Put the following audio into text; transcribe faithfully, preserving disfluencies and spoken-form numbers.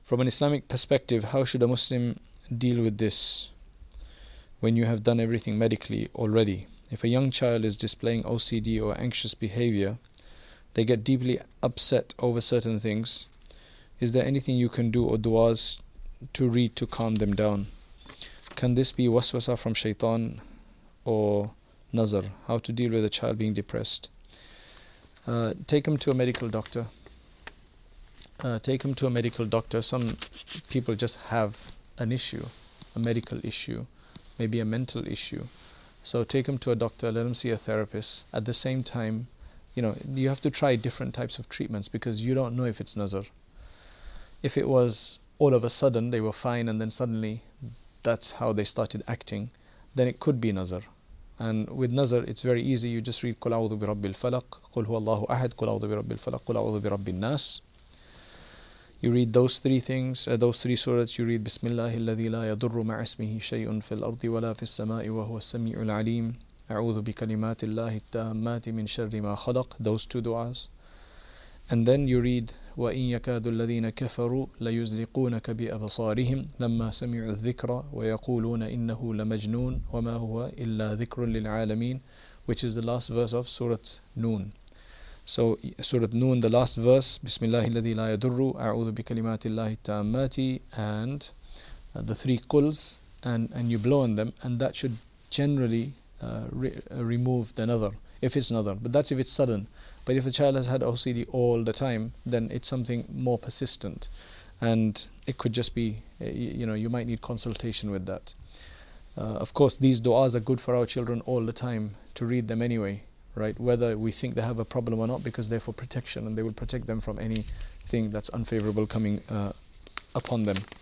From an Islamic perspective, how should a Muslim deal with this when you have done everything medically already? If a young child is displaying O C D or anxious behavior, they get deeply upset over certain things. Is there anything you can do or du'as to read to calm them down? Can this be waswasa from shaitan or nazar? How to deal with a child being depressed? Uh, take him to a medical doctor. Uh, take him to a medical doctor. Some people just have an issue, a medical issue, maybe a mental issue. So take him to a doctor, let him see a therapist. At the same time, you know, you have to try different types of treatments because you don't know if it's nazar. If it was all of a sudden they were fine and then suddenly that's how they started acting, then it could be nazar. And with nazar, it's very easy. You just read قُلْ أَعُوذُ بِرَبِّ الْفَلَقِ قُلْ هُوَ اللَّهُ أَحَدٌ قُلْ أَعُوذُ بِرَبِّ الْفَلَقِ قُلْ أَعُوذُ بِرَبِّ النَّاسِ. You read those three things, uh, those three surahs. You read بسم الله الذي لا يضر مع اسمه شيء في الأرض ولا في السماء وهو السميع العليم أعوذ بكلمات الله التامات من شر ما خلق. Those two du'as. And then you read وَإِن يَكَادُ الَّذِينَ كَفَرُوا لَيُزْلِقُونَكَ بِأَبْصَارِهِمْ لَمَّا سَمِعُوا الذِّكْرَ وَيَقُولُونَ إِنَّهُ لَمَجْنُونَ وَمَا هُوَ إِلَّا ذِكْرٌ لِلْعَالَمِينَ, which is the last verse of Surah Noon. So Surah Noon, the last verse, بسم الله الذي لا يضر أعوذ بكلمات الله التامات, and uh, the three quls, and, and you blow on them, and that should generally uh, re- uh, remove the nazar, if it's nazar. But that's if it's sudden. But if the child has had O C D all the time, then it's something more persistent, and it could just be, you know, you might need consultation with that. Uh, of course, these du'as are good for our children all the time to read them anyway, right? Whether we think they have a problem or not, because they're for protection and they will protect them from anything that's unfavorable coming uh, upon them.